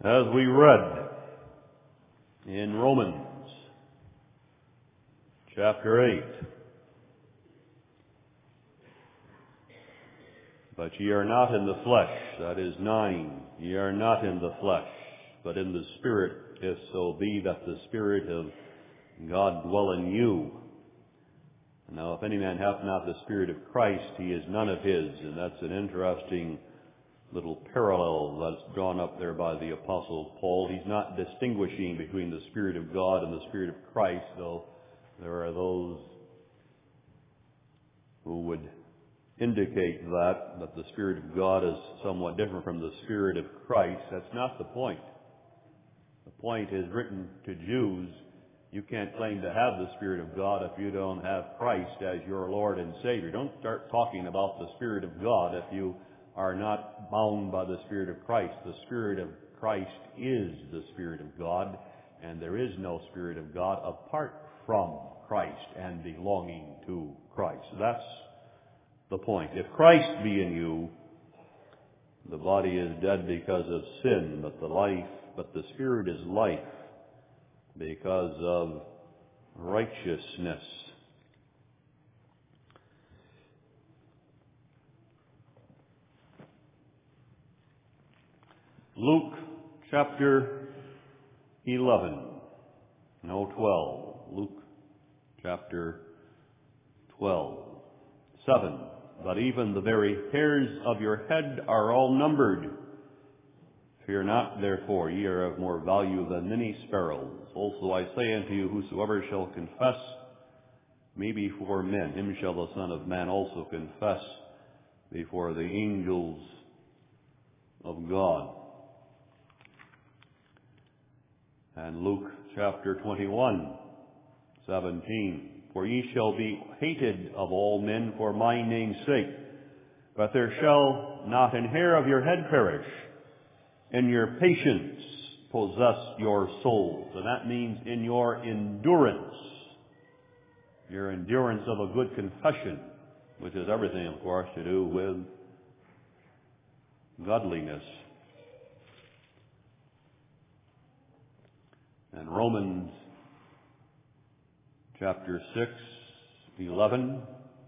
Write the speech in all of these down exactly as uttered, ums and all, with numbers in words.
As we read in Romans chapter eight, but ye are not in the flesh, that is nine, ye are not in the flesh, but in the Spirit, if so be that the Spirit of God dwell in you. Now, if any man hath not the Spirit of Christ, he is none of his. And that's an interesting little parallel that's drawn up there by the Apostle Paul. He's not distinguishing between the Spirit of God and the Spirit of Christ, though there are those who would indicate that, that the Spirit of God is somewhat different from the Spirit of Christ. That's not the point. The point is written to Jews. You can't claim to have the Spirit of God if you don't have Christ as your Lord and Savior. Don't start talking about the Spirit of God if you are not bound by the Spirit of Christ. The Spirit of Christ is the Spirit of God, and there is no Spirit of God apart from Christ and belonging to Christ. That's the point. If Christ be in you, the body is dead because of sin, but the life, but the Spirit is life because of righteousness. Luke chapter eleven, no twelve. Luke chapter twelve, seven. But even the very hairs of your head are all numbered. Fear not, therefore, ye are of more value than many sparrows. Also I say unto you, whosoever shall confess me before men, him shall the Son of Man also confess before the angels of God. And Luke chapter twenty-one, seventeen. For ye shall be hated of all men for my name's sake, but there shall not an hair of your head perish. In your patience possess your souls. And that means in your endurance. Your endurance of a good confession, which is everything, of course, to do with godliness. And Romans chapter six, eleven.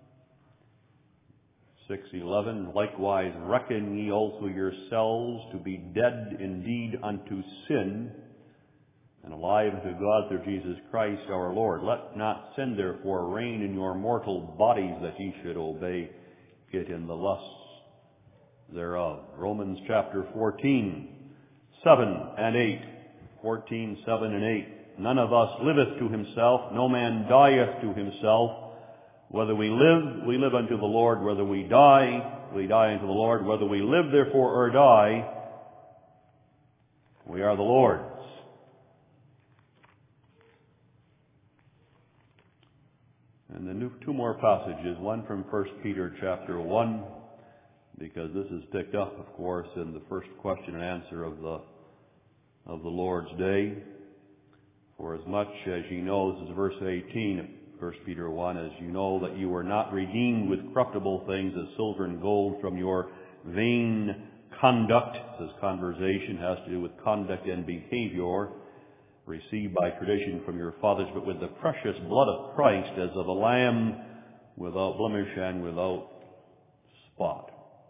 six eleven, likewise reckon ye also yourselves to be dead indeed unto sin, and alive unto God through Jesus Christ our Lord. Let not sin therefore reign in your mortal bodies, that ye should obey it in the lusts thereof. Romans chapter fourteen, seven and eight. fourteen, seven and eight. None of us liveth to himself, no man dieth to himself. Whether we live, we live unto the Lord. Whether we die, we die unto the Lord. Whether we live, therefore, or die, we are the Lord's. And the new, two more passages, one from First Peter chapter one, because this is picked up, of course, in the first question and answer of the of the Lord's Day. For as much as ye know, this is verse eighteen of First Peter one, as you know that you were not redeemed with corruptible things as silver and gold from your vain conduct. This conversation has to do with conduct and behavior received by tradition from your fathers, but with the precious blood of Christ, as of a lamb without blemish and without spot.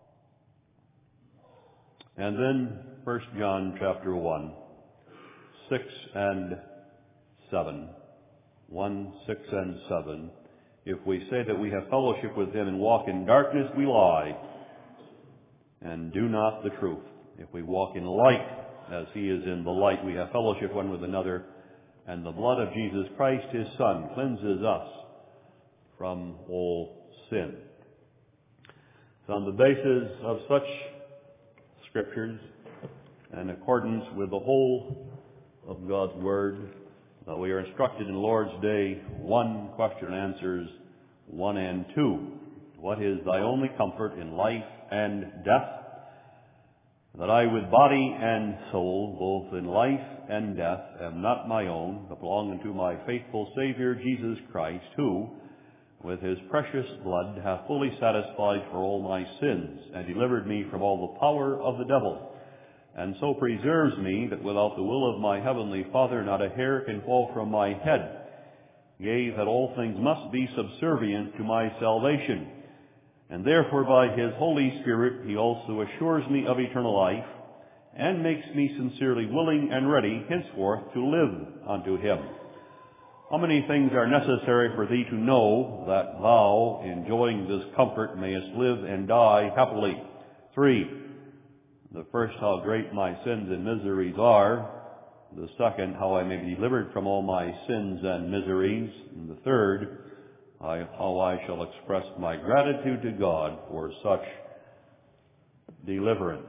And then First John chapter one, six and seven. one, six, and seven. If we say that we have fellowship with him and walk in darkness, we lie and do not the truth. If we walk in light, as he is in the light, we have fellowship one with another, and the blood of Jesus Christ, his Son, cleanses us from all sin. So on the basis of such scriptures, and in accordance with the whole of God's Word, Uh, we are instructed in Lord's Day one, question and answers one and two. What is thy only comfort in life and death? That I with body and soul, both in life and death, am not my own, but belong unto my faithful Savior Jesus Christ, who, with his precious blood, hath fully satisfied for all my sins, and delivered me from all the power of the devil. and so preserves me that without the will of my heavenly Father not a hair can fall from my head. Yea, that all things must be subservient to my salvation. And therefore by his Holy Spirit he also assures me of eternal life, and makes me sincerely willing and ready henceforth to live unto him. How many things are necessary for thee to know, that thou, enjoying this comfort, mayest live and die happily? Three, the first, how great my sins and miseries are. The second, how I may be delivered from all my sins and miseries. And the third, I, how I shall express my gratitude to God for such deliverance.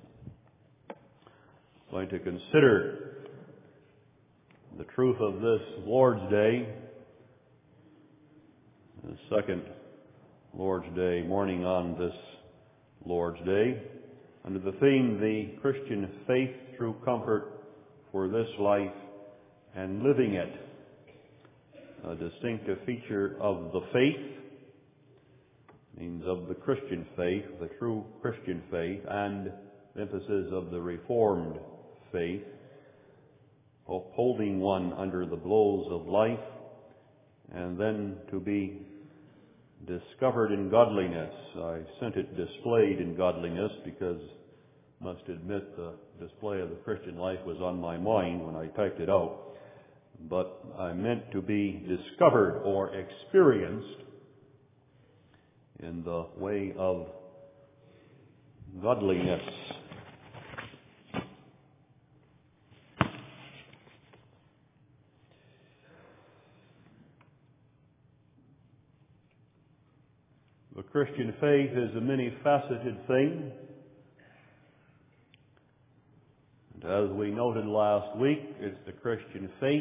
I'm going to consider the truth of this Lord's Day, the second Lord's Day, morning on this Lord's Day, under the theme, the Christian faith through comfort for this life and living it. A distinctive feature of the faith, means of the Christian faith, the true Christian faith, and the emphasis of the Reformed faith, upholding one under the blows of life, and then to be discovered in godliness. I sent it displayed in godliness because I must admit the display of the Christian life was on my mind when I typed it out. But I meant to be discovered or experienced in the way of godliness. The Christian faith is a many-faceted thing. And as we noted last week, it's the Christian faith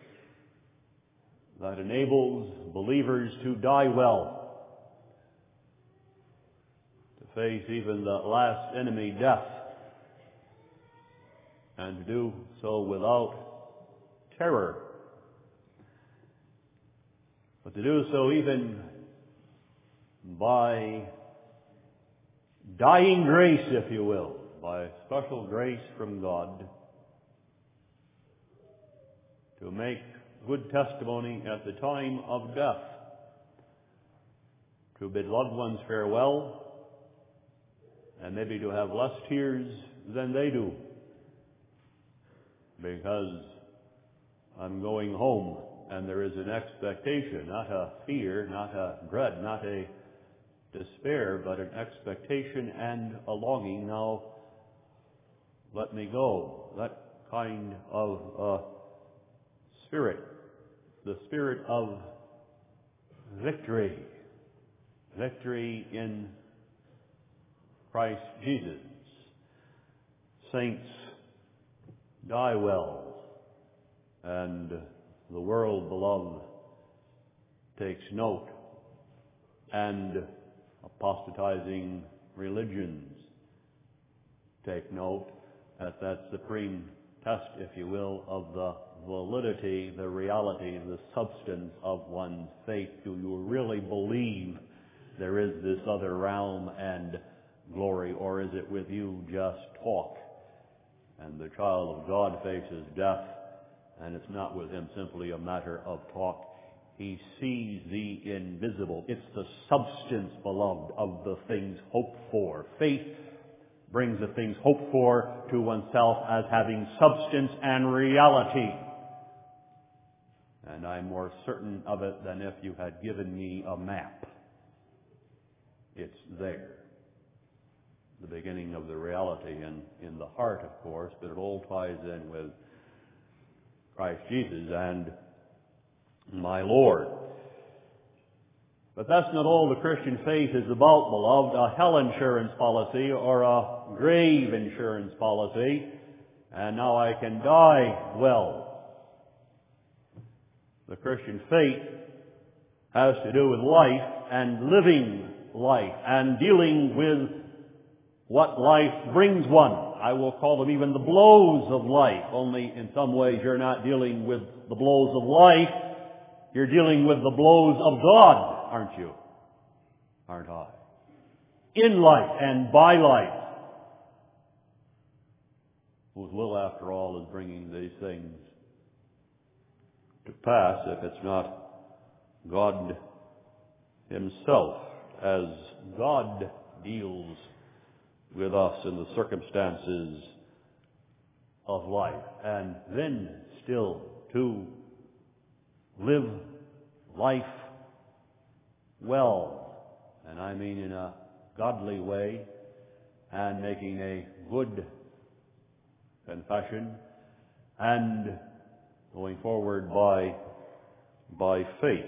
that enables believers to die well, to face even the last enemy, death, and to do so without terror, but to do so even by dying grace, if you will, by special grace from God, to make good testimony at the time of death, to bid loved ones farewell, and maybe to have less tears than they do, because I'm going home, and there is an expectation, not a fear, not a dread, not a despair, but an expectation and a longing. Now, let me go. That kind of uh, spirit, the spirit of victory, victory in Christ Jesus. Saints die well, and the world, beloved, takes note, and apostatizing religions take note at that supreme test, if you will, of the validity, the reality, the substance of one's faith. Do you really believe there is this other realm and glory, or is it with you just talk? And the child of God faces death, and it's not with him simply a matter of talk. He sees the invisible. It's the substance, beloved, of the things hoped for. Faith brings the things hoped for to oneself as having substance and reality. And I'm more certain of it than if you had given me a map. It's there. The beginning of the reality in, in the heart, of course, but it all ties in with Christ Jesus and my Lord. But that's not all the Christian faith is about, beloved. A hell insurance policy or a grave insurance policy, and now I can die well. The Christian faith has to do with life and living life and dealing with what life brings one. I will call them even the blows of life, only in some ways you're not dealing with the blows of life. You're dealing with the blows of God, aren't you? Aren't I? In life and by life. whose will, after all, is bringing these things to pass, if it's not God Himself, as God deals with us in the circumstances of life, and then still to live life well, and I mean in a godly way, and making a good confession, and going forward by by faith.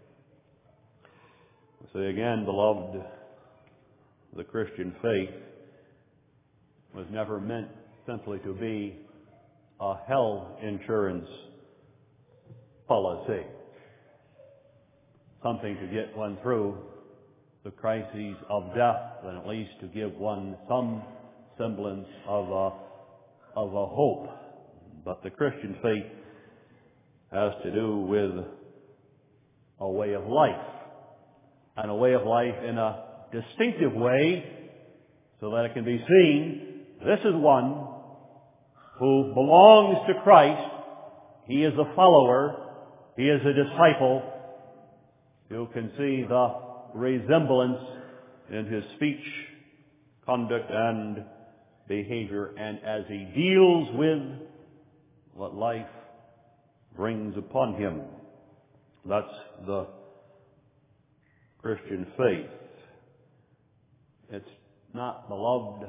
I say again, beloved, the Christian faith was never meant simply to be a health insurance policy, something to get one through the crises of death, and at least to give one some semblance of a, of a hope. But the Christian faith has to do with a way of life, and a way of life in a distinctive way, so that it can be seen, this is one who belongs to Christ. He is a follower. He is a disciple. You can see the resemblance in his speech, conduct, and behavior, and as he deals with what life brings upon him. That's the Christian faith. It's not, beloved,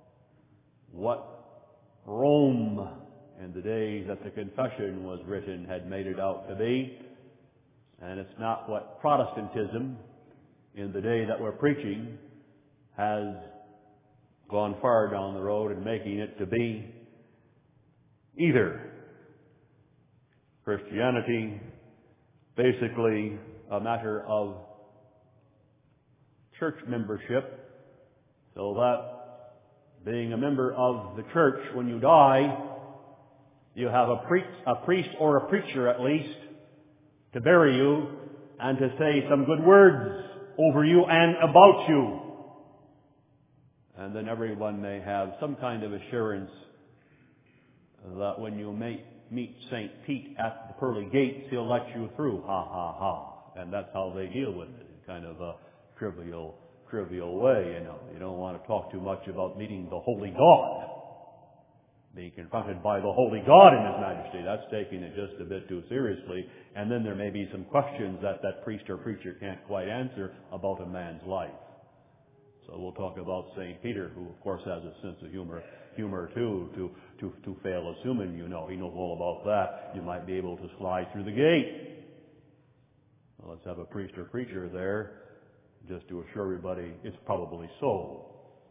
what Rome in the days that the Confession was written had made it out to be, and it's not what Protestantism in the day that we're preaching has gone far down the road in making it to be either. Christianity, basically a matter of church membership, so that being a member of the church, when you die, you have a, pre- a priest or a preacher at least to bury you and to say some good words over you and about you. And then everyone may have some kind of assurance that when you may meet Saint Pete at the pearly gates, he'll let you through. Ha, ha, ha. And that's how they deal with it, in kind of a trivial trivial way, you know. You don't want to talk too much about meeting the Holy God, being confronted by the Holy God in His Majesty. That's taking it just a bit too seriously. And then there may be some questions that that priest or preacher can't quite answer about a man's life. So we'll talk about Saint Peter, who of course has a sense of humor, humor too, to, to, to fail assuming, you know, he knows all about that. You might be able to slide through the gate. Well, let's have a priest or preacher there, just to assure everybody it's probably so.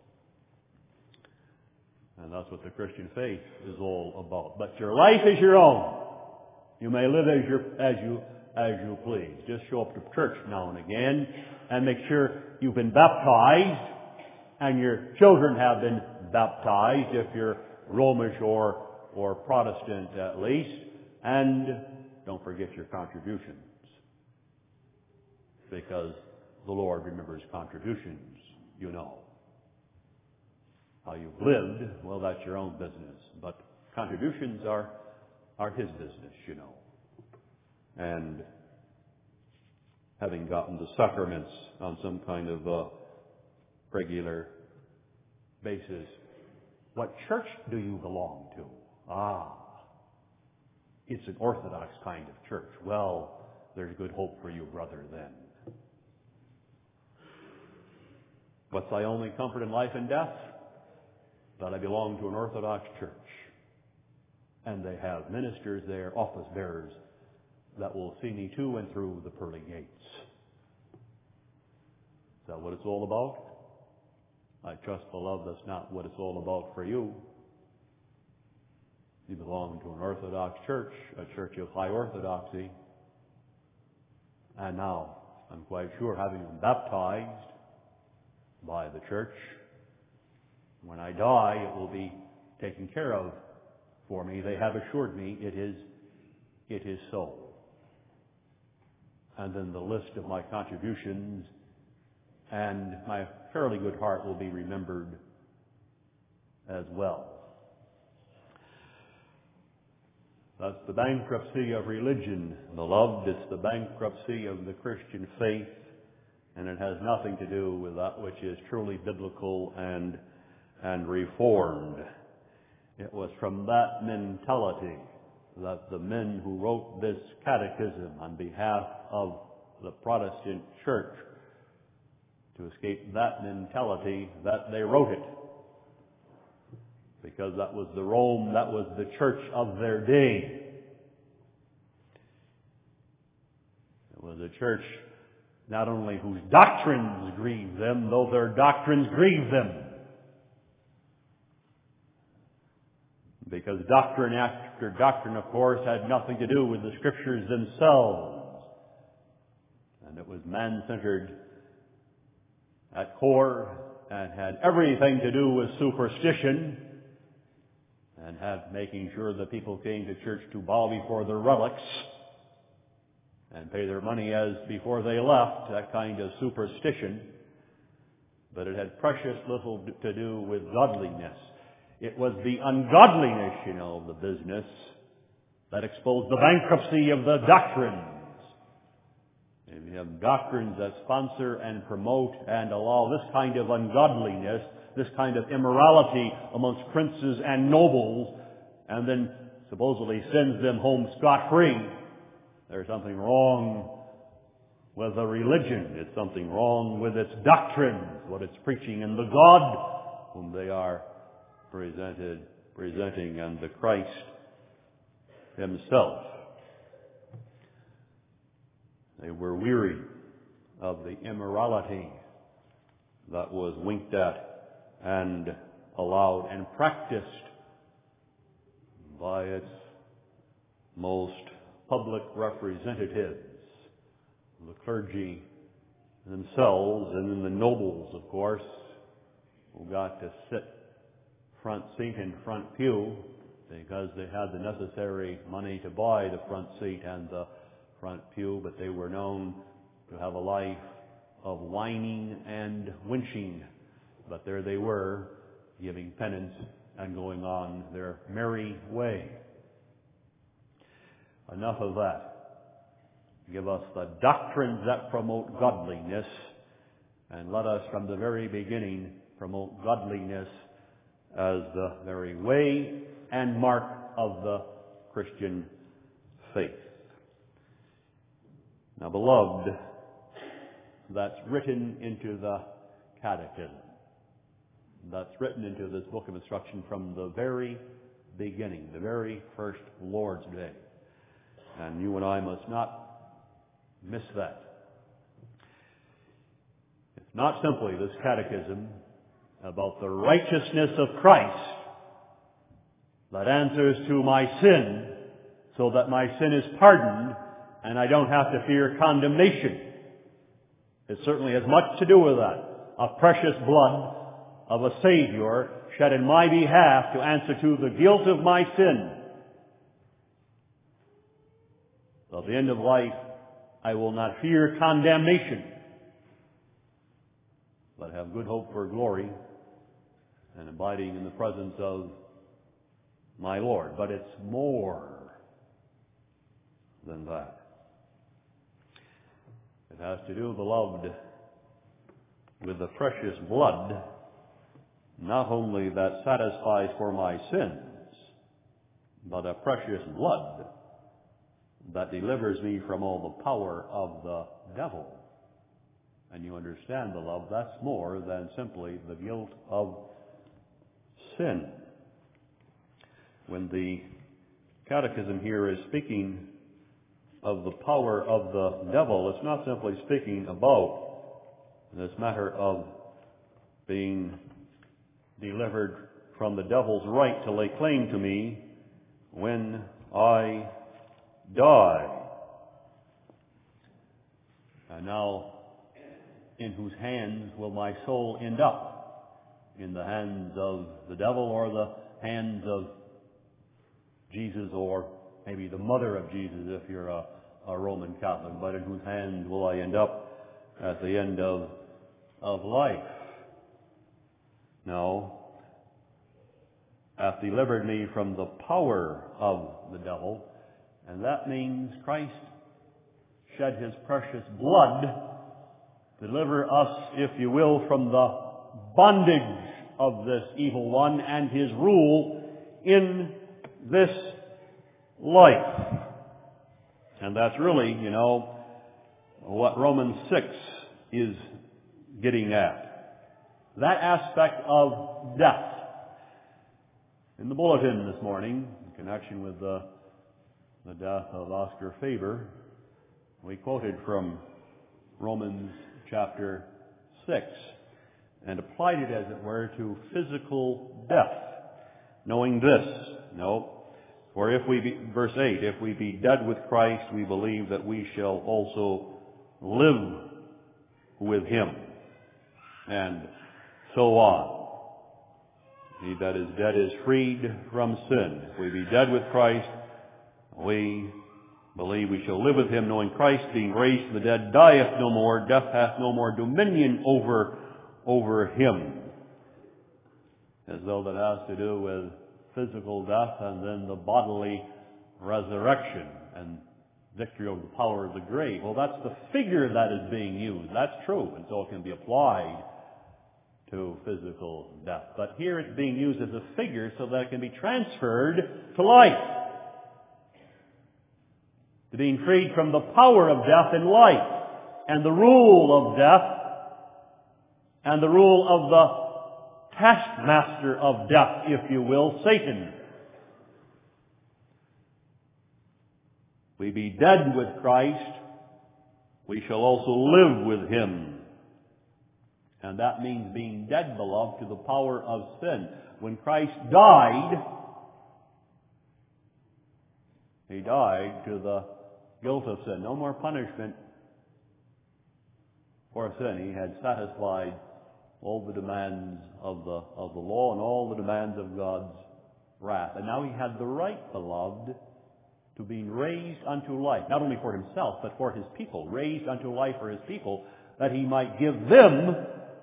And that's what the Christian faith is all about. But your life is your own. You may live as your as you as you please. Just show up to church now and again, and make sure you've been baptized, and your children have been baptized, if you're Romish or or Protestant at least. And don't forget your contributions, because the Lord remembers contributions, you know. How you've lived, well, that's your own business. But contributions are, are His business, you know. And having gotten the sacraments on some kind of a regular basis, what church do you belong to? Ah, it's an Orthodox kind of church. Well, there's good hope for you, brother, then. What's thy only comfort in life and death? That I belong to an Orthodox church. And they have ministers there, office bearers, that will see me to and through the pearly gates. Is that what it's all about? I trust, beloved, that's not what it's all about for you. You belong to an Orthodox church, a church of high orthodoxy. And now, I'm quite sure, having been baptized by the church, when I die, it will be taken care of for me. They have assured me it is, it is so. And then the list of my contributions and my fairly good heart will be remembered as well. That's the bankruptcy of religion, beloved. It's the bankruptcy of the Christian faith, and it has nothing to do with that which is truly biblical and, and reformed. It was from that mentality that the men who wrote this catechism on behalf of the Protestant Church, to escape that mentality, that they wrote it. Because that was the Rome, that was the church of their day. It was a church not only whose doctrines grieved them, though their doctrines grieved them. Because doctrine after doctrine, of course, had nothing to do with the Scriptures themselves. And it was man-centered at core and had everything to do with superstition, and had making sure that people came to church to bow before their relics and pay their money as before they left, that kind of superstition. But it had precious little to do with godliness. It was the ungodliness, you know, of the business that exposed the bankruptcy of the doctrines. If you have doctrines that sponsor and promote and allow this kind of ungodliness, this kind of immorality amongst princes and nobles, and then supposedly sends them home scot-free, there's something wrong with the religion. It's something wrong with its doctrines, what it's preaching, and the God whom they are presented, presenting, and the Christ Himself. They were weary of the immorality that was winked at and allowed and practiced by its most public representatives, the clergy themselves, and then the nobles, of course, who got to sit front seat and front pew because they had the necessary money to buy the front seat and the front pew, but they were known to have a life of whining and winching. But there they were, giving penance and going on their merry way. Enough of that. Give us the doctrines that promote godliness, and let us from the very beginning promote godliness as the very way and mark of the Christian faith. Now, beloved, that's written into the Catechism. That's written into this book of instruction from the very beginning, the very first Lord's Day. And you and I must not miss that. It's not simply this catechism about the righteousness of Christ that answers to my sin so that my sin is pardoned and I don't have to fear condemnation. It certainly has much to do with that. A precious blood of a Savior shed in my behalf to answer to the guilt of my sin. So at the end of life, I will not fear condemnation, but have good hope for glory and abiding in the presence of my Lord. But it's more than that. It has to do, beloved, with the precious blood, not only that satisfies for my sins, but a precious blood that delivers me from all the power of the devil. And you understand, beloved, that's more than simply the guilt of sin. When the Catechism here is speaking of the power of the devil, it's not simply speaking about this matter of being delivered from the devil's right to lay claim to me when I die. And now, in whose hands will my soul end up? In the hands of the devil or the hands of Jesus, or maybe the mother of Jesus if you're a, a Roman Catholic? But in whose hands will I end up at the end of, of life? No. Hath delivered me from the power of the devil. And that means Christ shed His precious blood to deliver us, if you will, from the bondage of this evil one and his rule in this life. And that's really, you know, what Romans six is getting at. That aspect of death. In the bulletin this morning, in connection with the, the death of Oscar Faber, we quoted from Romans chapter six and applied it, as it were, to physical death, knowing this, no, for if we be, verse eight, if we be dead with Christ, we believe that we shall also live with Him, and so on. He that is dead is freed from sin. If we be dead with Christ, we believe we shall live with Him, knowing Christ, being raised from the dead, dieth no more, death hath no more dominion over, over Him. As though that has to do with physical death and then the bodily resurrection and victory over the power of the grave. Well, that's the figure that is being used. That's true, and so it can be applied to physical death. But here it's being used as a figure so that it can be transferred to life. To being freed from the power of death in life, and the rule of death, and the rule of the taskmaster of death, if you will, Satan. We be dead with Christ, we shall also live with Him. And that means being dead, beloved, to the power of sin. When Christ died, He died to the guilt of sin. No more punishment for sin. He had satisfied all the demands of the, of the law and all the demands of God's wrath. And now He had the right, beloved, to be raised unto life, not only for Himself, but for His people, raised unto life for His people, that He might give them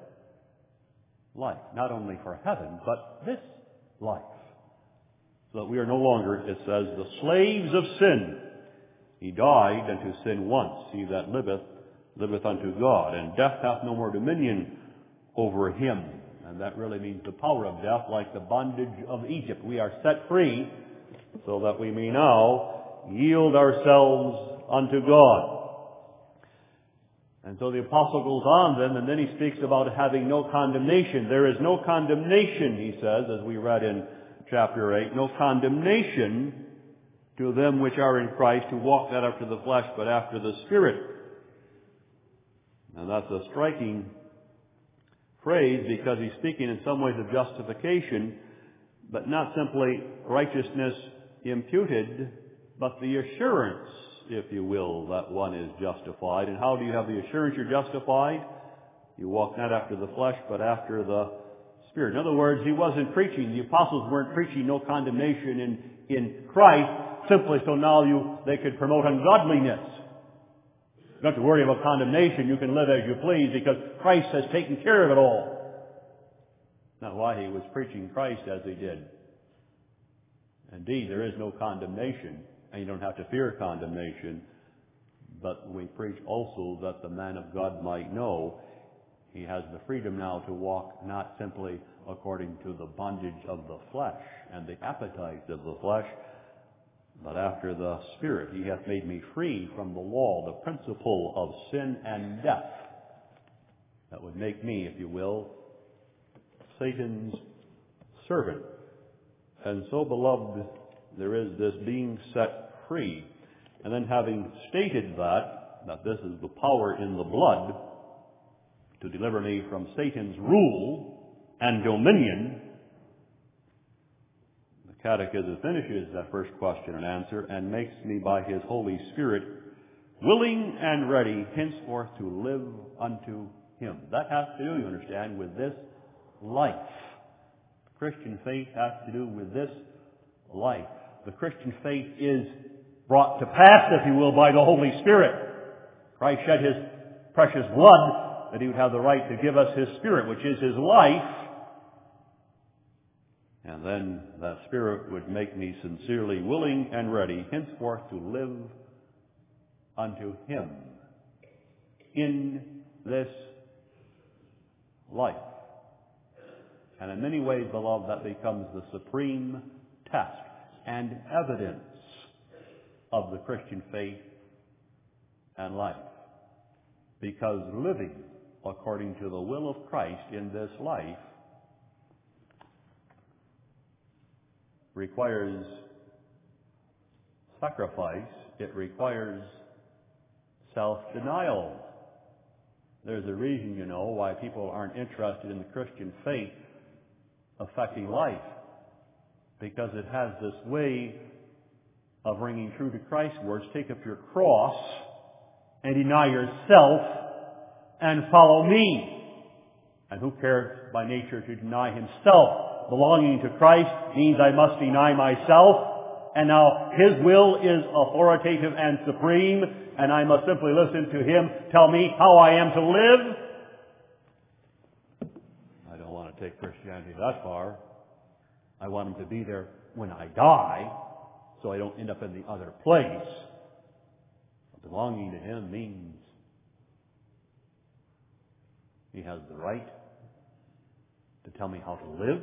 life, not only for heaven, but this life. So that we are no longer, it says, the slaves of sin. He died unto sin once. He that liveth, liveth unto God. And death hath no more dominion over him. And that really means the power of death, like the bondage of Egypt. We are set free so that we may now yield ourselves unto God. And so the apostle goes on then, and then he speaks about having no condemnation. There is no condemnation, he says, as we read in chapter eight, no condemnation to them which are in Christ, who walk not after the flesh, but after the Spirit. And that's a striking phrase, because he's speaking in some ways of justification, but not simply righteousness imputed, but the assurance, if you will, that one is justified. And how do you have the assurance you're justified? You walk not after the flesh, but after the Spirit. In other words, he wasn't preaching, the apostles weren't preaching no condemnation in, in Christ, simply so now you they could promote ungodliness. You don't have to worry about condemnation. You can live as you please because Christ has taken care of it all. Not why he was preaching Christ as he did. Indeed, there is no condemnation, and you don't have to fear condemnation. But we preach also that the man of God might know he has the freedom now to walk not simply according to the bondage of the flesh and the appetites of the flesh, but after the Spirit. He hath made me free from the law, the principle of sin and death. That would make me, if you will, Satan's servant. And so, beloved, there is this being set free. And then having stated that, that this is the power in the blood to deliver me from Satan's rule and dominion, the Catechism finishes that first question and answer and makes me by His Holy Spirit willing and ready henceforth to live unto Him. That has to do, you understand, with this life. Christian faith has to do with this life. The Christian faith is brought to pass, if you will, by the Holy Spirit. Christ shed His precious blood that He would have the right to give us His Spirit, which is His life. And then that Spirit would make me sincerely willing and ready henceforth to live unto Him in this life. And in many ways, beloved, that becomes the supreme test and evidence of the Christian faith and life. Because living according to the will of Christ in this life requires sacrifice. It requires self-denial. There's a reason, you know, why people aren't interested in the Christian faith affecting life. Because it has this way of ringing true to Christ's words, take up your cross and deny yourself and follow me. And who cares by nature to deny himself? Belonging to Christ means I must deny myself, and now His will is authoritative and supreme, and I must simply listen to Him tell me how I am to live. I don't want to take Christianity that far. I want Him to be there when I die, so I don't end up in the other place. But belonging to Him means He has the right to tell me how to live,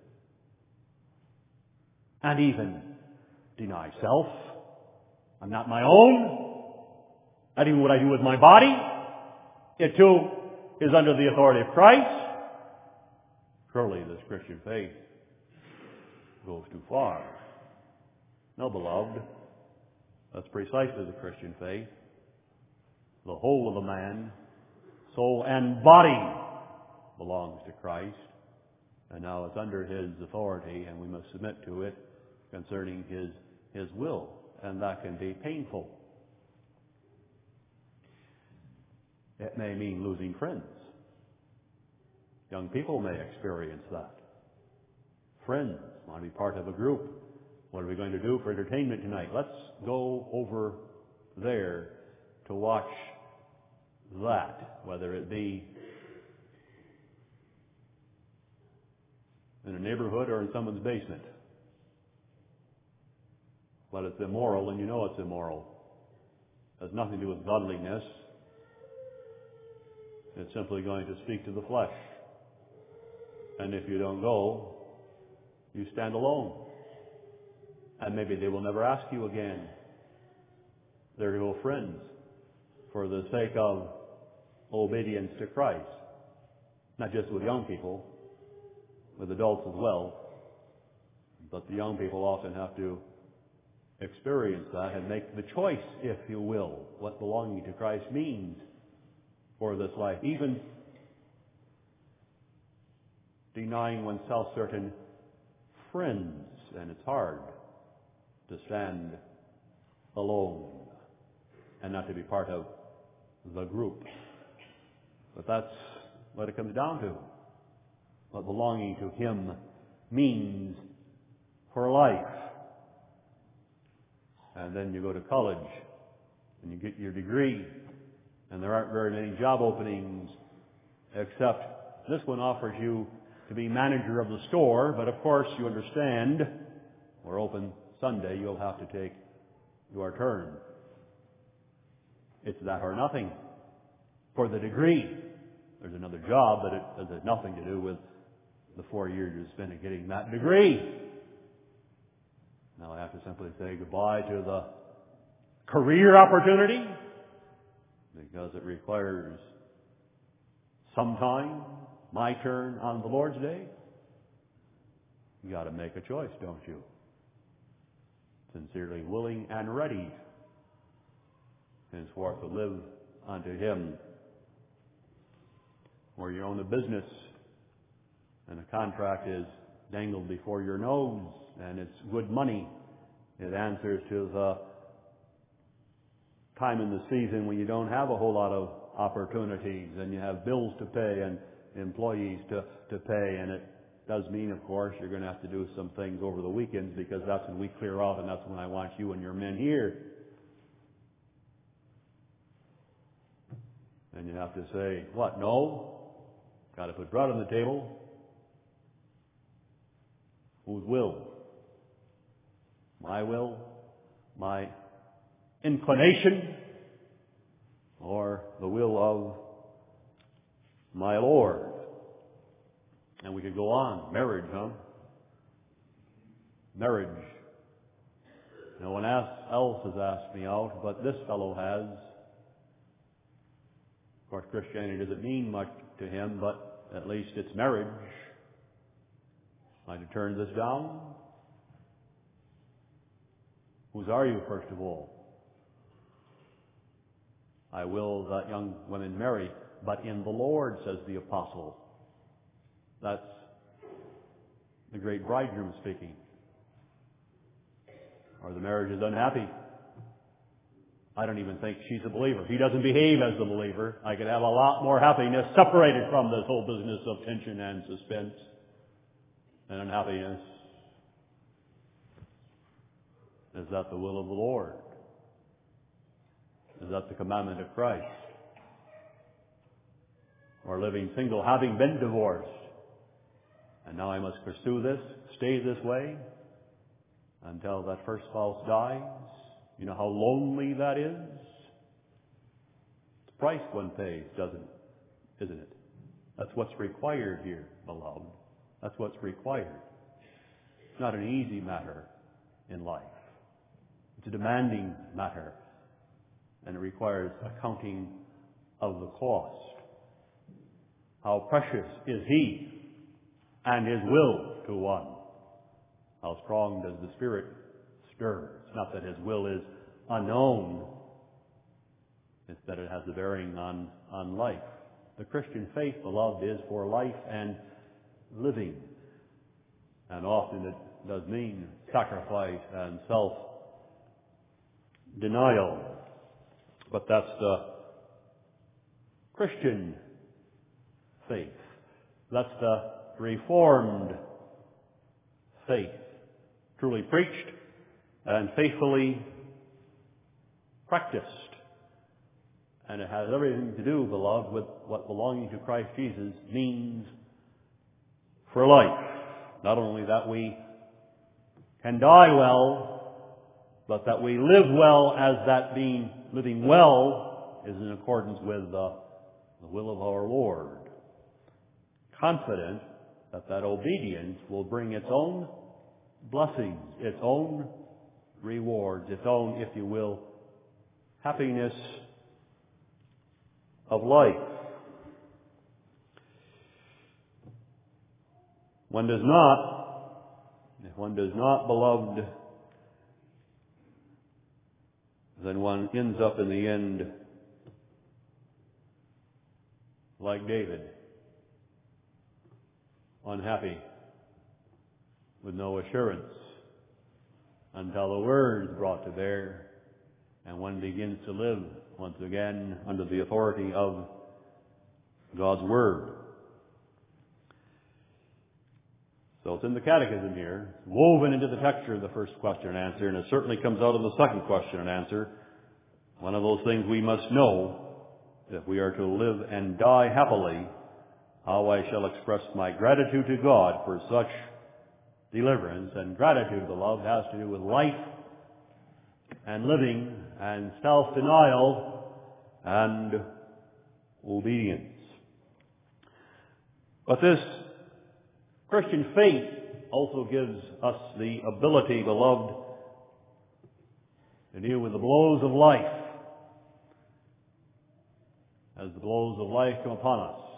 and even deny self. I'm not my own. Not even what I do with my body. It too is under the authority of Christ. Surely this Christian faith goes too far. No, beloved, that's precisely the Christian faith. The whole of the man, soul and body, belongs to Christ. And now it's under His authority, and we must submit to it concerning His, His will. And that can be painful. It may mean losing friends. Young people may experience that. Friends want to be part of a group. What are we going to do for entertainment tonight? Let's go over there to watch that, whether it be in a neighborhood or in someone's basement. But it's immoral, and you know it's immoral. It has nothing to do with godliness. It's simply going to speak to the flesh. And if you don't go, you stand alone. And maybe they will never ask you again. They're your friends for the sake of obedience to Christ. Not just with young people, with adults as well. But the young people often have to experience that and make the choice, if you will, what belonging to Christ means for this life. Even denying oneself certain friends, and it's hard to stand alone and not to be part of the group. But that's what it comes down to. What belonging to Him means for life. And then you go to college and you get your degree, and there aren't very many job openings, except this one offers you to be manager of the store. But of course you understand, we're open Sunday, you'll have to take your turn. It's that or nothing. For the degree, there's another job, but it has nothing to do with the four years you spent in getting that degree. Now I have to simply say goodbye to the career opportunity, because it requires some time, my turn on the Lord's Day. You got to make a choice, don't you? Sincerely willing and ready henceforth to live unto Him. Or you own a business and a contract is dangled before your nose and it's good money. It answers to the time in the season when you don't have a whole lot of opportunities and you have bills to pay and employees to, to pay, and it does mean, of course, you're going to have to do some things over the weekends, because that's when we clear off, and that's when I want you and your men here. And you have to say, what? No? Got to put bread on the table. Whose will? My will? My inclination? Or the will of my Lord? And we could go on. Marriage, huh? Marriage. No one else has asked me out, but this fellow has. Of course, Christianity doesn't mean much to him, but at least it's marriage. Am I to turn this down? Whose are you, first of all? I will that young women marry, but in the Lord, says the apostle. That's the great bridegroom speaking. Or the marriage is unhappy. I don't even think she's a believer. He doesn't behave as the believer. I could have a lot more happiness separated from this whole business of tension and suspense and unhappiness. Is that the will of the Lord? Is that the commandment of Christ? Or living single, having been divorced, and now I must pursue this, stay this way until that first spouse dies? You know how lonely that is? It's the price one pays, doesn't it? Isn't it? That's what's required here, beloved. That's what's required. It's not an easy matter in life. It's a demanding matter, and it requires accounting of the cost. How precious is He and His will to one? How strong does the Spirit stir? It's not that His will is unknown. It's that it has a bearing on, on life. The Christian faith, beloved, is for life and living. And often it does mean sacrifice and self-denial. But that's the Christian faith. That's the Reformed faith. Truly preached and faithfully practiced. And it has everything to do, beloved, with what belonging to Christ Jesus means for life. Not only that we can die well, but that we live well, as that being living well is in accordance with the, the will of our Lord. Confident that that obedience will bring its own blessings, its own rewards, its own, if you will, happiness of life. One does not, if one does not, beloved, then one ends up in the end like David, unhappy, with no assurance, until the word is brought to bear, and one begins to live once again under the authority of God's Word. So it's in the catechism here, woven into the texture of the first question and answer, and it certainly comes out of the second question and answer. One of those things we must know, if we are to live and die happily, how I shall express my gratitude to God for such deliverance. And gratitude, beloved, has to do with life and living and self-denial and obedience. But this Christian faith also gives us the ability, beloved, to deal with the blows of life as the blows of life come upon us.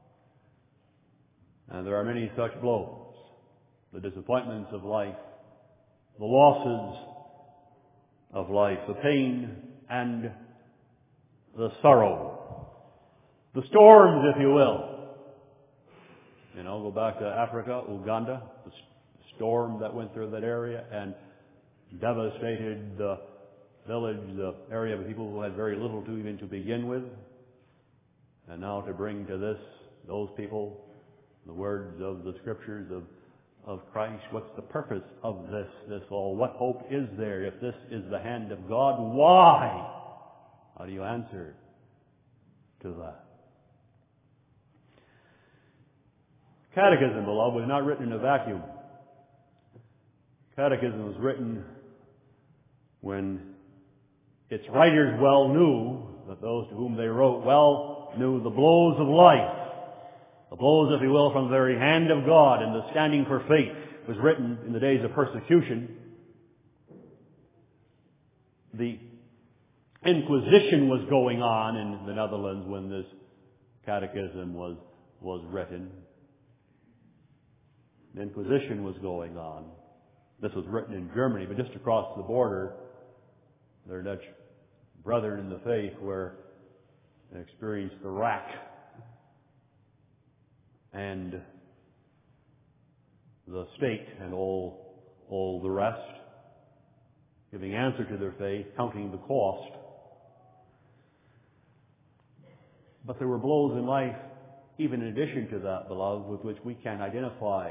And there are many such blows. The disappointments of life, the losses of life, the pain and the sorrow, the storms, if you will. You know, go back to Africa, Uganda, the storm that went through that area and devastated the village, the area of people who had very little to even to begin with. And now to bring to this, those people, the words of the Scriptures of, of Christ. What's the purpose of this, this all? What hope is there if this is the hand of God? Why? How do you answer to that? Catechism, beloved, was not written in a vacuum. Catechism was written when its writers well knew that those to whom they wrote well knew the blows of life, the blows, if you will, from the very hand of God, and the standing for faith was written in the days of persecution. The Inquisition was going on in the Netherlands when this catechism was, was written. The Inquisition was going on. This was written in Germany, but just across the border, their Dutch brethren in the faith were experienced the rack and the state and all, all the rest, giving answer to their faith, counting the cost. But there were blows in life, even in addition to that, beloved, with which we can identify.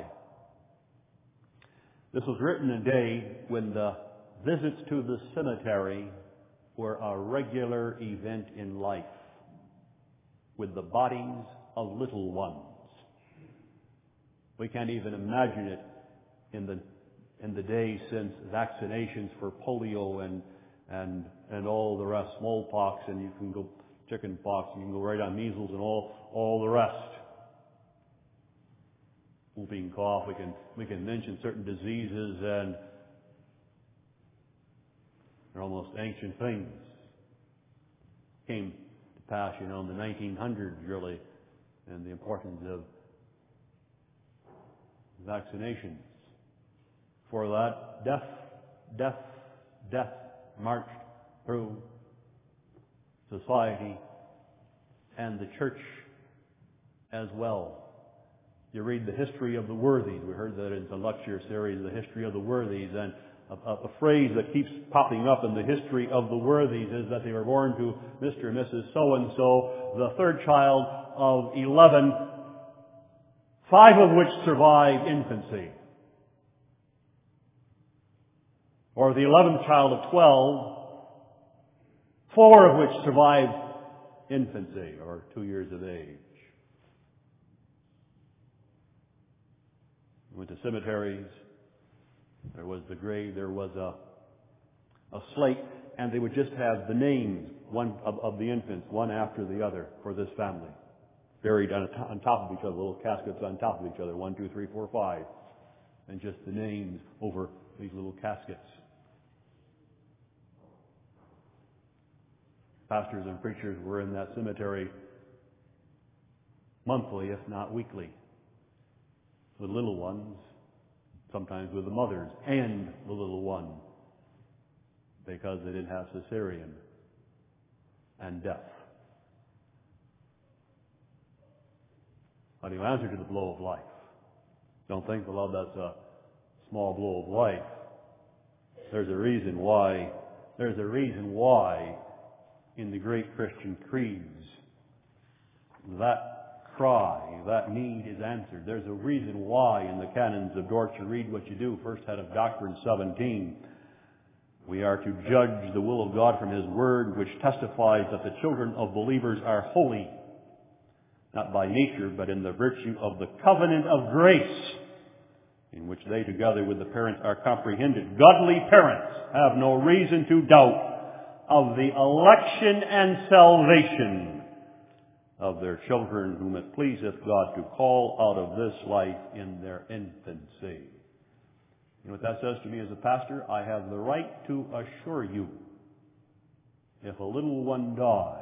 This was written in a day when the visits to the cemetery were a regular event in life, with the bodies of little ones. We can't even imagine it in the in the days since vaccinations for polio and and and all the rest, smallpox, and you can go chicken pox, and you can go right on measles and all all the rest. Whooping cough. We can we can mention certain diseases, and they're almost ancient things. Came to pass, you know, in the nineteen hundreds, really, and the importance of vaccinations. For that, death, death, death marched through society and the church as well. You read the history of the worthies. We heard that in the lecture series, the history of the worthies, and a, a, a phrase that keeps popping up in the history of the worthies is that they were born to Mister and Missus So-and-so, the third child of eleven, five of which survived infancy. Or the eleventh child of twelve, four of which survived infancy, or two years of age. Went to cemeteries. There was the grave. There was a a slate, and they would just have the names one of, of the infants, one after the other, for this family, buried on, on top of each other, little caskets on top of each other, one, two, three, four, five, and just the names over these little caskets. Pastors and preachers were in that cemetery monthly, if not weekly, with little ones, sometimes with the mothers and the little one, because they didn't have cesarean and death. How do you answer to the blow of life? Don't think, beloved, that's a small blow of life. There's a reason why, there's a reason why in the great Christian creeds that cry, that need is answered. There's a reason why in the canons of Dort, you read what you do, first head of Doctrine seventeen. We are to judge the will of God from His Word, which testifies that the children of believers are holy, not by nature, but in the virtue of the covenant of grace, in which they, together with the parents, are comprehended. Godly parents have no reason to doubt of the election and salvation of their children, whom it pleaseth God to call out of this life in their infancy. You know what that says to me as a pastor? I have the right to assure you, if a little one dies,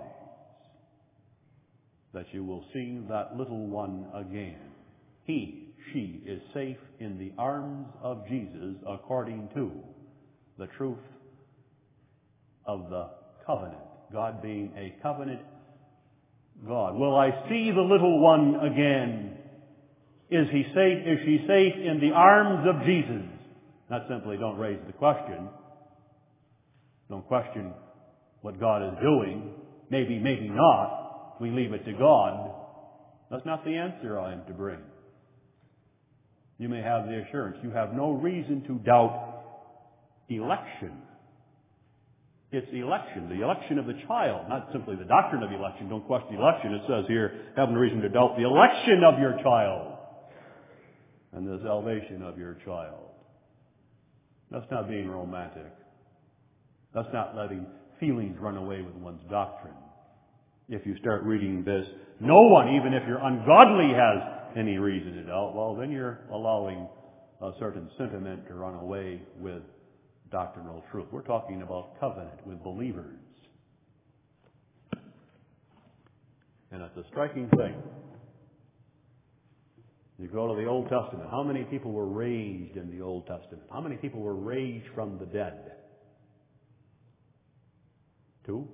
that you will see that little one again. He, she is safe in the arms of Jesus according to the truth of the covenant. God being a covenant God. Will I see the little one again? Is he safe? Is she safe in the arms of Jesus? Not simply don't raise the question. Don't question what God is doing. Maybe, maybe not. We leave it to God. That's not the answer I am to bring. You may have the assurance. You have no reason to doubt election. It's election, the election of the child, not simply the doctrine of election. Don't question election. It says here, have no reason to doubt the election of your child and the salvation of your child. That's not being romantic. That's not letting feelings run away with one's doctrine. If you start reading this, no one, even if you're ungodly, has any reason to doubt, well, then you're allowing a certain sentiment to run away with doctrinal truth. We're talking about covenant with believers. And it's a striking thing. You go to the Old Testament. How many people were raised in the Old Testament? How many people were raised from the dead? Two?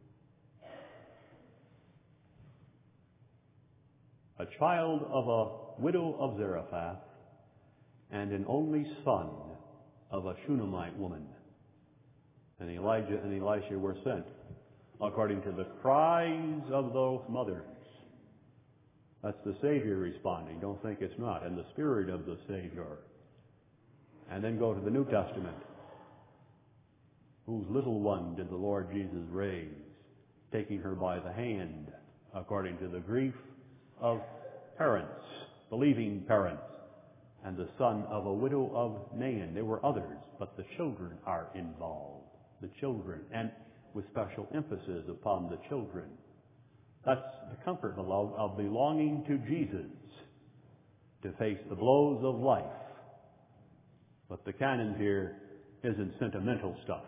A child of a widow of Zarephath and an only son of a Shunammite woman. And Elijah and Elisha were sent according to the cries of those mothers. That's the Savior responding. Don't think it's not. And the Spirit of the Savior. And then go to the New Testament. Whose little one did the Lord Jesus raise, taking her by the hand, according to the grief of parents, believing parents, and the son of a widow of Nain. There were others, but the children are involved. The children, and with special emphasis upon the children. That's the comfort, beloved, of belonging to Jesus, to face the blows of life. But the canon here isn't sentimental stuff.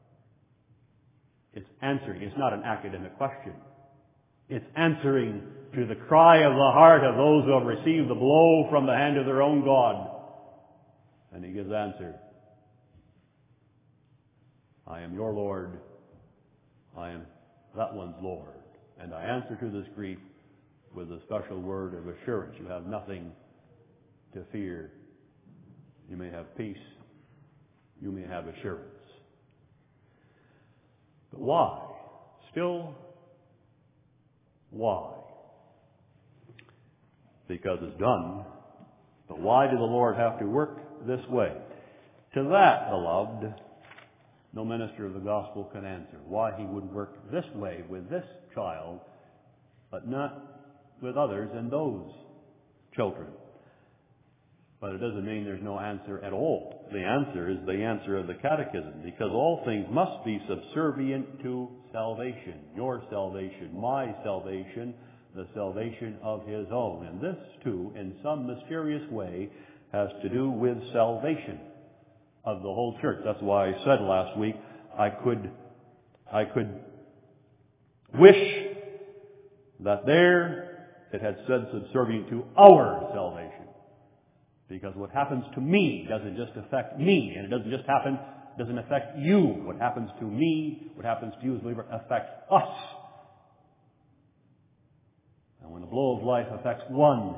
It's answering. It's not an academic question. It's answering to the cry of the heart of those who have received the blow from the hand of their own God. And he gives answer. I am your Lord. I am that one's Lord. And I answer to this grief with a special word of assurance. You have nothing to fear. You may have peace. You may have assurance. But why? Still, why? Because it's done. But why did the Lord have to work this way? To that, beloved, no minister of the gospel can answer. Why he would work this way with this child, but not with others and those children. But it doesn't mean there's no answer at all. The answer is the answer of the Catechism, because all things must be subservient to salvation. Your salvation, my salvation, the salvation of his own. And this, too, in some mysterious way, has to do with salvation of the whole church. That's why I said last week, I could, I could wish that there it had said subservient to our salvation. Because what happens to me doesn't just affect me, and it doesn't just happen, doesn't affect you. What happens to me, what happens to you as a believer, affects us. And when the blow of life affects one,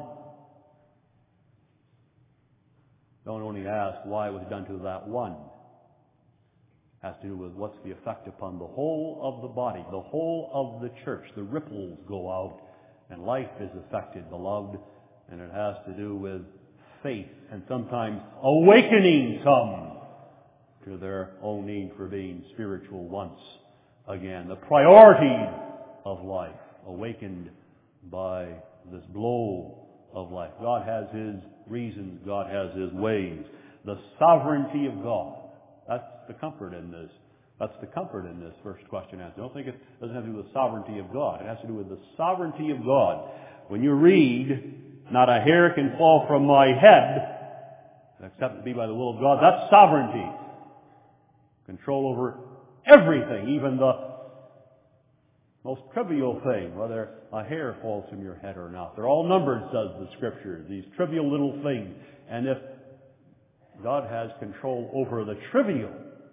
don't only ask why it was done to that one. It has to do with what's the effect upon the whole of the body, the whole of the church. The ripples go out, and life is affected, beloved, and it has to do with faith, and sometimes awakening some to their own need for being spiritual once again. The priorities of life awakened by this blow of life. God has His reasons. God has His ways. The sovereignty of God. That's the comfort in this. That's the comfort in this first question answer. I don't think it doesn't have to do with the sovereignty of God. It has to do with the sovereignty of God. When you read, not a hair can fall from my head, except it be by the will of God. That's sovereignty. Control over everything, even the most trivial thing, whether a hair falls from your head or not. They're all numbered, says the Scripture, these trivial little things. And if God has control over the trivial,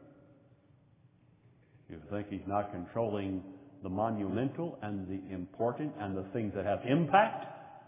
you think He's not controlling the monumental and the important and the things that have impact?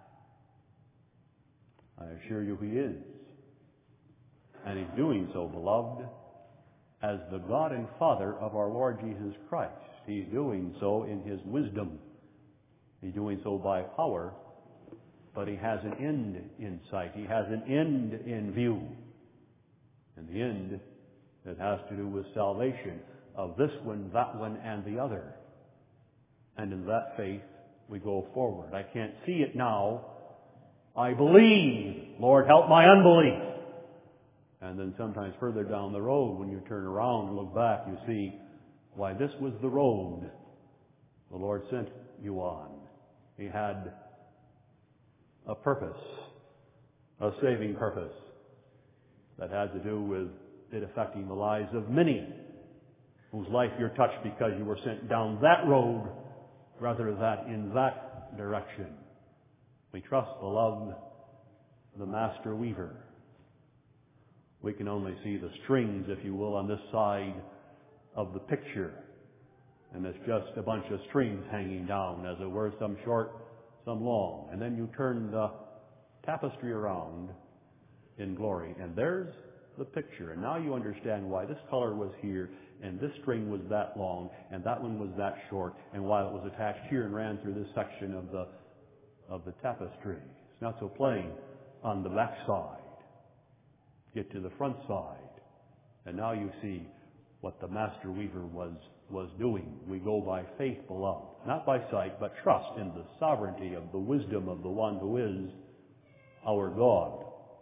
I assure you He is. And He's doing so, beloved, as the God and Father of our Lord Jesus Christ. He's doing so in His wisdom. He's doing so by power, but He has an end in sight. He has an end in view. And the end that has to do with salvation of this one, that one, and the other. And in that faith, we go forward. I can't see it now. I believe. Lord, help my unbelief. And then sometimes further down the road, when you turn around and look back, you see, why, this was the road the Lord sent you on. He had a purpose, a saving purpose, that had to do with it affecting the lives of many whose life you're touched because you were sent down that road rather than in that direction. We trust, beloved, the Master Weaver. We can only see the strings, if you will, on this side of the picture. And it's just a bunch of strings hanging down, as it were, some short, some long. And then you turn the tapestry around in glory, and there's the picture. And now you understand why this color was here, and this string was that long, and that one was that short, and why it was attached here and ran through this section of the of the tapestry. It's not so plain on the back side. Get to the front side, and now you see what the Master Weaver was was doing. We go by faith, beloved, not by sight, but trust in the sovereignty of the wisdom of the one who is our God.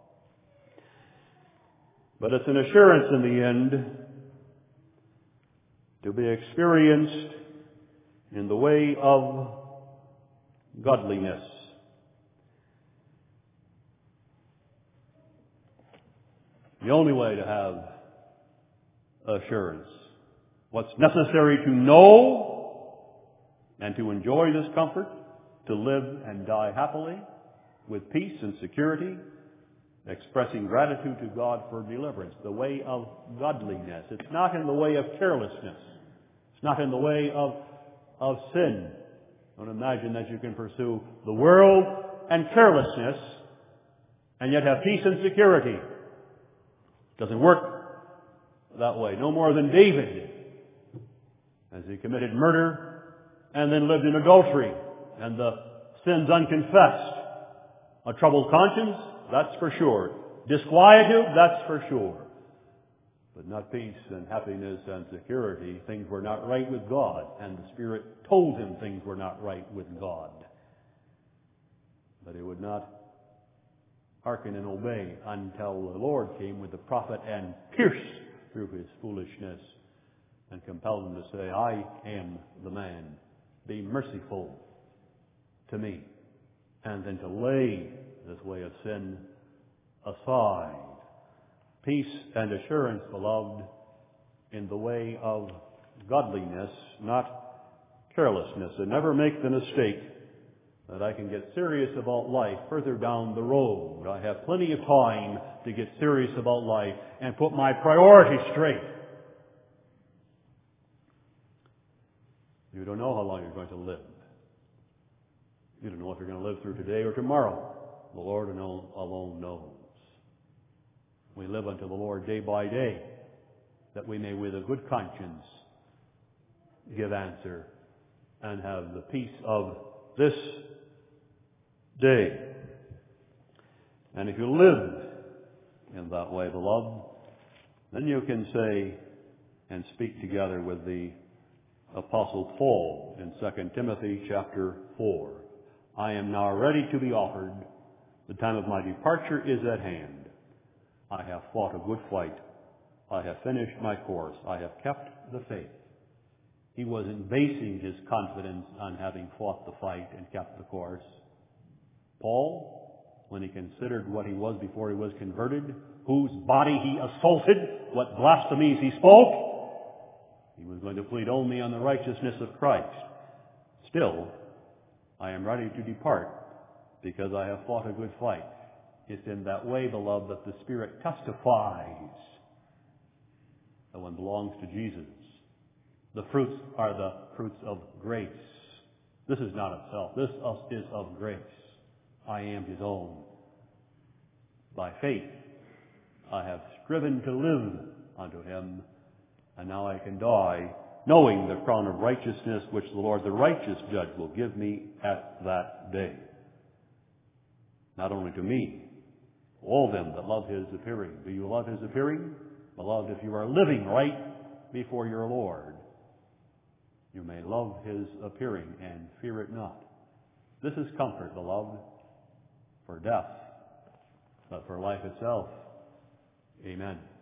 But it's an assurance in the end to be experienced in the way of godliness. The only way to have assurance. What's necessary to know and to enjoy this comfort, to live and die happily with peace and security, expressing gratitude to God for deliverance, the way of godliness. It's not in the way of carelessness. It's not in the way of, of sin. Don't imagine that you can pursue the world and carelessness and yet have peace and security. It doesn't work that way. No more than David did, as he committed murder and then lived in adultery and the sins unconfessed. A troubled conscience, that's for sure. Disquietude, that's for sure. But not peace and happiness and security. Things were not right with God, and the Spirit told him things were not right with God. But he would not hearken and obey until the Lord came with the prophet and pierced through his foolishness and compelled him to say, I am the man. Be merciful to me. And then to lay this way of sin aside. Peace and assurance, beloved, in the way of godliness, not carelessness. And never make the mistake that I can get serious about life further down the road. I have plenty of time to get serious about life and put my priorities straight. You don't know how long you're going to live. You don't know if you're going to live through today or tomorrow. The Lord alone knows. We live unto the Lord day by day, that we may with a good conscience give answer and have the peace of this day. And if you live in that way, beloved, then you can say and speak together with the Apostle Paul in Second Timothy chapter four. I am now ready to be offered. The time of my departure is at hand. I have fought a good fight. I have finished my course. I have kept the faith. He wasn't basing his confidence on having fought the fight and kept the course. Paul, when he considered what he was before he was converted, whose body he assaulted, what blasphemies he spoke, he was going to plead only on the righteousness of Christ. Still, I am ready to depart because I have fought a good fight. It's in that way, beloved, that the Spirit testifies that one belongs to Jesus. The fruits are the fruits of grace. This is not of self. This is of grace. I am his own. By faith, I have striven to live unto him, and now I can die, knowing the crown of righteousness which the Lord, the righteous judge, will give me at that day. Not only to me, all them that love his appearing. Do you love his appearing? Beloved, if you are living right before your Lord, you may love his appearing and fear it not. This is comfort, beloved, for death, but for life itself, a Amen.